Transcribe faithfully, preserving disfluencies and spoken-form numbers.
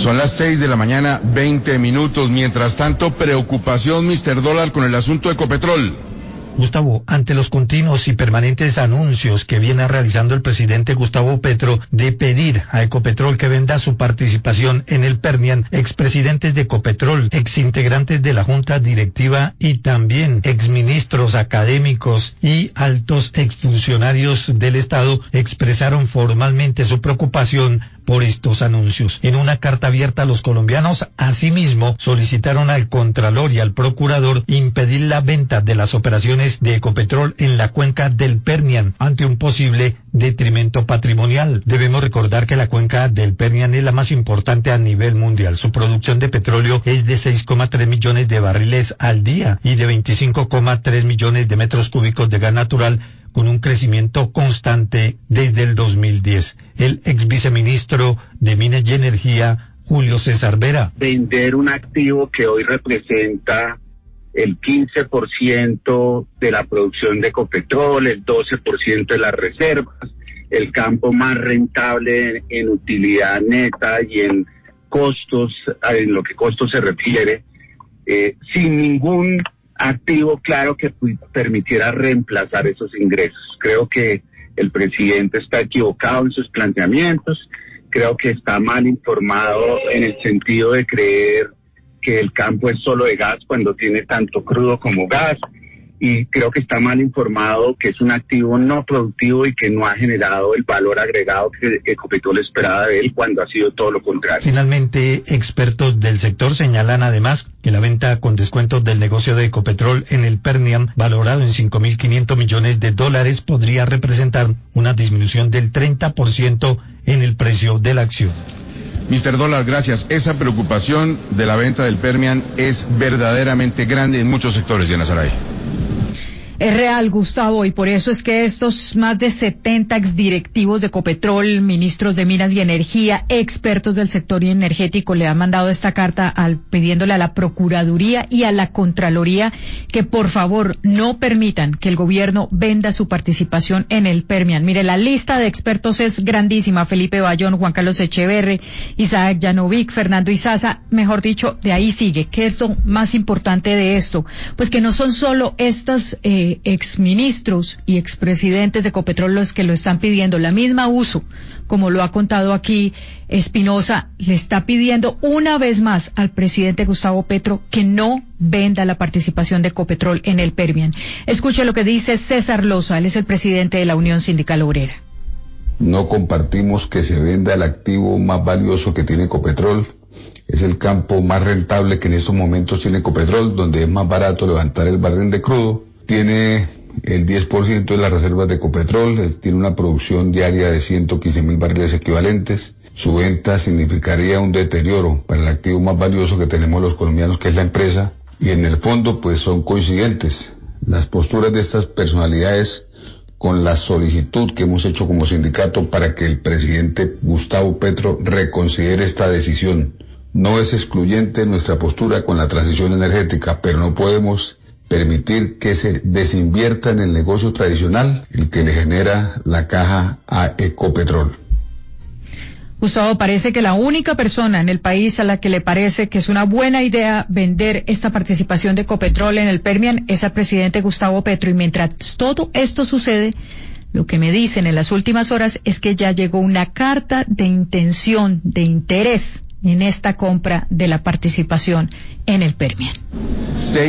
Son las seis de la mañana, veinte minutos. Mientras tanto, preocupación, mister Dólar, con el asunto de Ecopetrol. Gustavo, ante los continuos y permanentes anuncios que viene realizando el presidente Gustavo Petro de pedir a Ecopetrol que venda su participación en el Permian, expresidentes de Ecopetrol, exintegrantes de la junta directiva y también exministros académicos y altos exfuncionarios del Estado expresaron formalmente su preocupación por estos anuncios. En una carta abierta a los colombianos, asimismo, solicitaron al Contralor y al Procurador impedir la venta de las operaciones de Ecopetrol en la cuenca del Permian ante un posible detrimento patrimonial. Debemos recordar que la cuenca del Permian es la más importante a nivel mundial. Su producción de petróleo es de seis coma tres millones de barriles al día y de veinticinco coma tres millones de metros cúbicos de gas natural, con un crecimiento constante desde el dos mil diez. El ex viceministro de Minas y Energía, Julio César Vera. Vender un activo que hoy representa el quince por ciento de la producción de Ecopetrol, el doce por ciento de las reservas, el campo más rentable en, en utilidad neta y en costos, en lo que costos se refiere, eh, sin ningún activo claro que permitiera reemplazar esos ingresos. Creo que el presidente está equivocado en sus planteamientos, creo que está mal informado en el sentido de creer que el campo es solo de gas cuando tiene tanto crudo como gas, y creo que está mal informado que es un activo no productivo y que no ha generado el valor agregado que Ecopetrol esperaba de él, cuando ha sido todo lo contrario. Finalmente, expertos del sector señalan además que la venta con descuentos del negocio de Ecopetrol en el Permian, valorado en cinco mil quinientos millones de dólares, podría representar una disminución del treinta por ciento en el precio de la acción. mister Dólar, gracias. Esa preocupación de la venta del Permian es verdaderamente grande en muchos sectores, Diana Saray. Es real, Gustavo, y por eso es que estos más de setenta exdirectivos de Ecopetrol, ministros de Minas y Energía, expertos del sector energético, le han mandado esta carta al, pidiéndole a la Procuraduría y a la Contraloría que por favor no permitan que el gobierno venda su participación en el Permian. Mire, la lista de expertos es grandísima: Felipe Bayón, Juan Carlos Echeverre, Isaac Yanovic, Fernando Izaza, mejor dicho, de ahí sigue. ¿Qué es lo más importante de esto? Pues que no son solo estas eh, exministros y expresidentes de Ecopetrol los que lo están pidiendo. La misma U S O, como lo ha contado aquí Espinosa, le está pidiendo una vez más al presidente Gustavo Petro que no venda la participación de Ecopetrol en el Permian. Escuche lo que dice César Loza, él es el presidente de la Unión Sindical Obrera. No compartimos que se venda el activo más valioso que tiene Ecopetrol. Es el campo más rentable que en estos momentos tiene Ecopetrol, donde es más barato levantar el barril de crudo. Tiene el diez por ciento de las reservas de Ecopetrol, tiene una producción diaria de ciento quince mil barriles equivalentes. Su venta significaría un deterioro para el activo más valioso que tenemos los colombianos, que es la empresa, y en el fondo pues son coincidentes las posturas de estas personalidades con la solicitud que hemos hecho como sindicato para que el presidente Gustavo Petro reconsidere esta decisión. No es excluyente nuestra postura con la transición energética, pero no podemos permitir que se desinvierta en el negocio tradicional, el que le genera la caja a Ecopetrol. Gustavo, parece que la única persona en el país a la que le parece que es una buena idea vender esta participación de Ecopetrol en el Permian es al presidente Gustavo Petro, y mientras todo esto sucede, lo que me dicen en las últimas horas es que ya llegó una carta de intención, de interés en esta compra de la participación en el Permian.